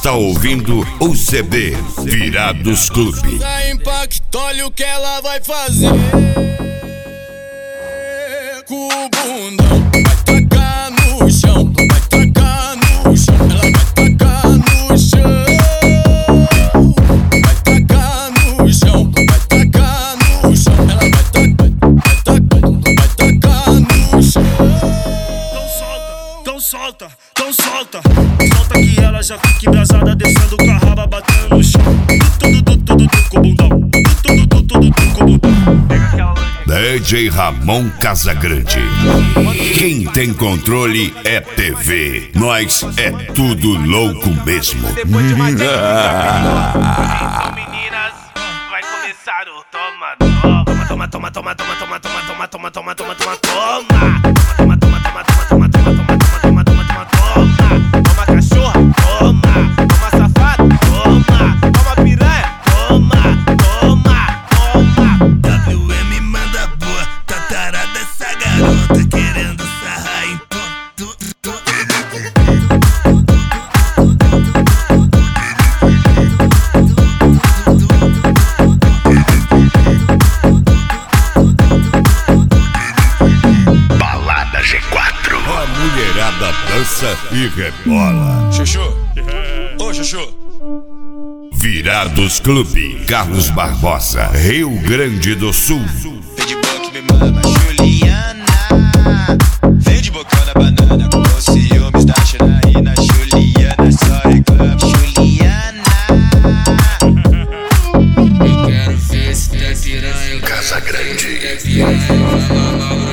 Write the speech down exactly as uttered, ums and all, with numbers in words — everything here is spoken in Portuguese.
está ouvindo o C D Virados Clube. Da Impacto, olha o que ela vai fazer com o bundão. Vai tacar no chão, vai tacar no chão. Ela vai tacar no chão. Vai tacar no chão, vai tacar no chão. Ela vai tacar, vai tacar, vai tacar no chão. Então solta, então solta, solta que ela já fica embrasada, descendo com a raba, batendo no chão. Tudo, tudo, tudo, tudo com o bundão. Tudo, tudo, tudo, tudo com o bundão. D J Ramon Casagrande. Quem tem controle é T V. Nós é tudo louco mesmo. Depois de mais então, meninas, vai começar o toma, toma, toma, toma, toma, toma, toma, toma, toma, toma, toma, toma, toma, toma, toma. Toma, toma, toma, toma, toma, toma, toma, toma, toma, toma, toma. Toma cachorra, toma. Toma safado, toma. Toma piranha, toma, toma, toma. W M manda boa, tá tarada essa garota, querendo sarrar em tudo. Balada G quatro. A mulherada dança e rebola. Chuchu, ô Chuchu. Virados Clube, Carlos Barbosa, Rio Grande do Sul. Vem de boca me mama, Juliana. Vem de boca na banana, com os ciúmes da Janaína. Juliana, só reclama, Juliana. Eu quero ver se der piranha. Casagrande. Se der piranha,